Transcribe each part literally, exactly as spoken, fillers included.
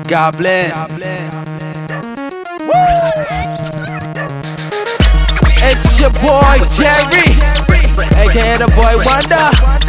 Goblin. It's your boy Jerry, aka the boy Wonder.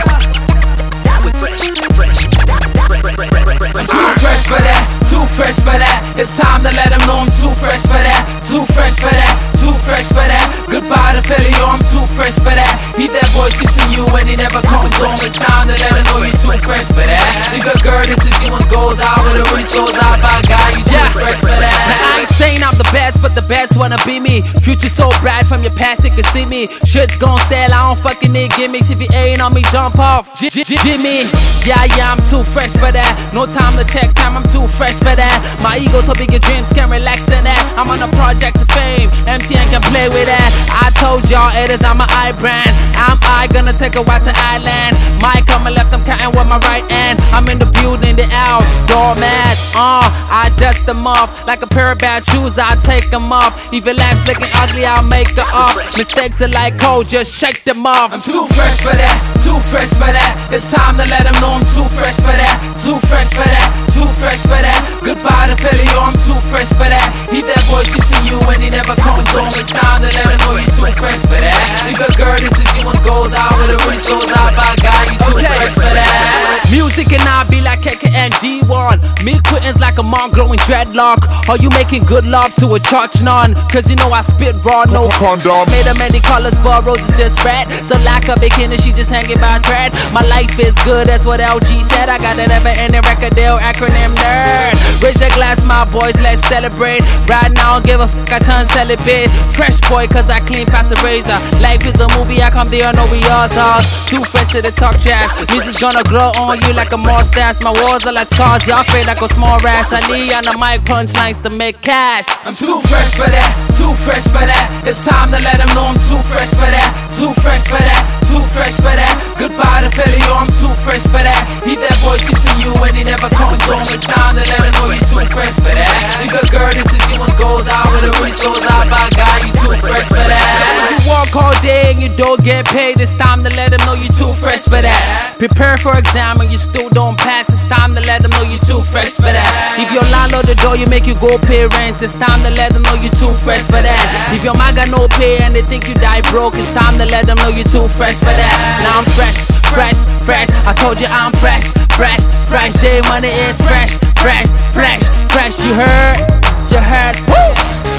I'm too fresh for that, too fresh for that. It's time to let him know I'm too fresh for that, too fresh for that, too fresh for that. Goodbye to Philly, yo, I'm too fresh for that. He that boy chasing you and he never comes home. It's time to let him know you too fresh for that. Leave a girl, this is you and goes out with a wrist goes out by a guy. You too yeah. fresh for that. Now I ain't saying I'm the best, but the best wanna be me. Future so bright from your past, you can see me. Shit's gon' sell, I don't fucking need gimmicks. If you ain't on me, jump off. J J Jimmy, yeah, yeah, I'm too fresh for that. No time to check time, I'm too fresh for that. My ego so big your dreams can relax in that. I'm on a project of fame, M T N can play with that. I told y'all it is I'm a I brand. I'm I gonna take a while to island. Mic on my left, I'm counting with my right hand. I'm in the building, the outs, doormat. Uh, I dust them off like a pair of bad shoes. I take them off. If your life's looking ugly, I'll make it up. Mistakes are like cold, just shake them off. I'm too fresh for that, too fresh for that. It's time to let them know I'm too fresh for that, too fresh for that, too fresh for that. Goodbye to Philly, yo, I'm too fresh for that. He that boy chasing you and he never comes home. It's time to let him know you too fresh for that. Leave a girl, this is you and goes out with a wrist goes out by a guy. You too okay. fresh for that. Music and I be like K K and D one. Me quitting's like a mom growing dreadlock. Are you making good love to a church nun? Cause you know I spit raw, no condom. Made of many colors, but rose is just red. So like a bikini, she just hanging by a thread. My life is good, that's what L G said. I got a never ending record deal, acronym nerd. Raise a glass, my boys, let's celebrate. Right now, give a fuck, I turn celibate. Fresh boy, cause I clean past the razor. Life is a movie, I come there, no we yours house. Too fresh to the talk jazz. Music's gonna grow on you like a mustache. My walls are like scars, y'all afraid like a small rash. I leave on the mic, punchlines to make cash. I'm too fresh for that, too fresh for that. It's time to let him know I'm too fresh for that, too fresh for that, too fresh for that. Goodbye to Philly, yo, I'm too fresh for that. He that boy chasing you and he never comes home. It's time to let him know you too fresh for that. Leave a girl, this is you and goes out with a wrist goes out by a guy. You too fresh for that. You work all day and you don't get paid. It's time to let him know you too fresh for that. Prepare for exam and you still don't pass. It's time to let him know you too fresh for that. If your landlord the door, you make you go pay rent. It's time to let them know you too fresh for that. If your man got no pay and they think you die broke, it's time to let them know you too fresh for that. Now I'm fresh, fresh, fresh. I told you I'm fresh, fresh, fresh. J Money is fresh, fresh, fresh, fresh. You heard, you heard. Woo!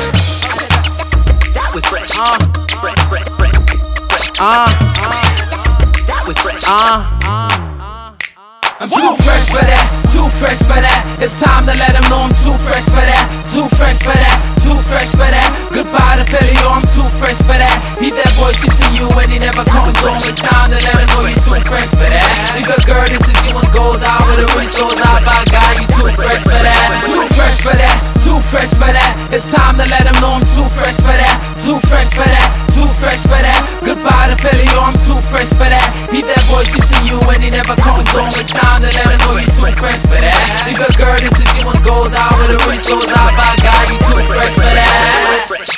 Uh, uh, uh, uh. I'm too fresh for that, too fresh for that. It's time to let him know I'm too fresh for that, too fresh for that, too fresh for that. Goodbye to Philly, yo, I'm too fresh for that. He that boy chasing you and he never comes home. It's time to let him know you too fresh for that. Leave a girl, this is you and goes out with a wrist goes out by a guy. You too fresh for that, too fresh for that, too fresh for that. It's time to let him know I'm too fresh for that, too fresh for that, too fresh for that. Goodbye to Philly, yo, I'm too fresh for that. He that boy chasing you and he never comes home. It's time to let him know you too fresh for that. Leave a girl, this is you and goes out with a wrist goes out by a guy. You too fresh for that.